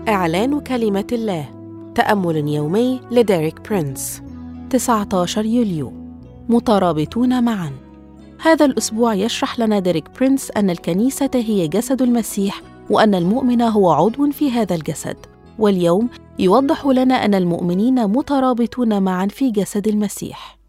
إعلان كلمة الله. تأمل يومي لديريك برينس. 19 يوليو. مترابطون معاً. هذا الأسبوع يشرح لنا ديريك برينس أن الكنيسة هي جسد المسيح، وأن المؤمن هو عضو في هذا الجسد. واليوم يوضح لنا أن المؤمنين مترابطون معاً في جسد المسيح.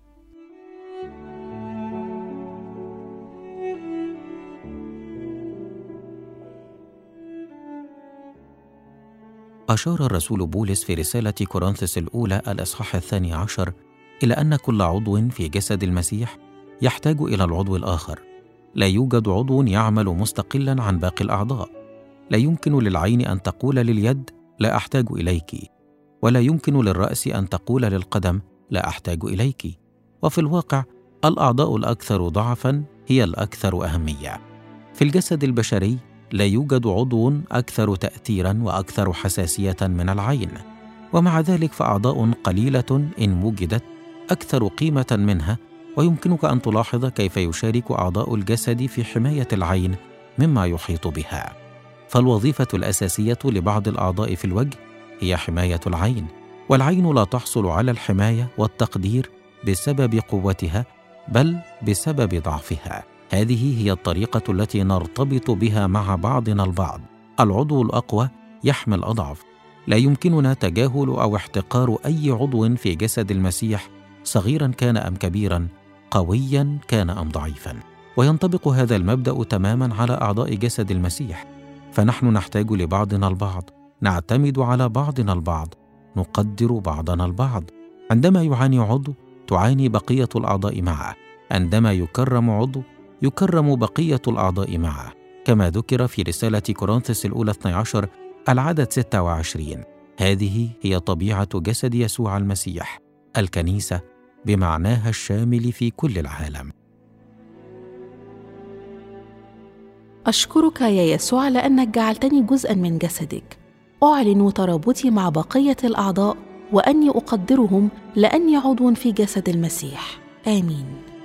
أشار الرسول بولس في رسالة كورنثوس الأولى الإصحاح 12 إلى أن كل عضو في جسد المسيح يحتاج إلى العضو الآخر. لا يوجد عضو يعمل مستقلاً عن باقي الأعضاء. لا يمكن للعين أن تقول لليد لا أحتاج إليك، ولا يمكن للرأس أن تقول للقدم لا أحتاج إليك. وفي الواقع الأعضاء الأكثر ضعفاً هي الأكثر أهمية. في الجسد البشري لا يوجد عضو أكثر تأثيراً وأكثر حساسية من العين، ومع ذلك فأعضاء قليلة إن وجدت أكثر قيمة منها. ويمكنك أن تلاحظ كيف يشارك أعضاء الجسد في حماية العين مما يحيط بها. فالوظيفة الأساسية لبعض الأعضاء في الوجه هي حماية العين، والعين لا تحصل على الحماية والتقدير بسبب قوتها، بل بسبب ضعفها. هذه هي الطريقة التي نرتبط بها مع بعضنا البعض. العضو الأقوى يحمي الأضعف. لا يمكننا تجاهل أو احتقار أي عضو في جسد المسيح، صغيراً كان أم كبيراً، قوياً كان أم ضعيفاً. وينطبق هذا المبدأ تماماً على أعضاء جسد المسيح، فنحن نحتاج لبعضنا البعض، نعتمد على بعضنا البعض، نقدر بعضنا البعض. عندما يعاني عضو تعاني بقية الأعضاء معه، عندما يكرم عضو يكرم بقية الأعضاء معه، كما ذكر في رسالة كورنثوس الأولى 12 العدد 26. هذه هي طبيعة جسد يسوع المسيح، الكنيسة بمعناها الشامل في كل العالم. أشكرك يا يسوع لأنك جعلتني جزءاً من جسدك. أعلن ترابطي مع بقية الأعضاء وأني أقدرهم لأني عضو في جسد المسيح. آمين.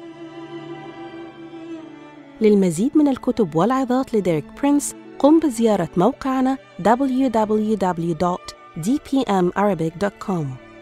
للمزيد من الكتب والعظات لديريك برينس قم بزيارة موقعنا www.dpmarabic.com.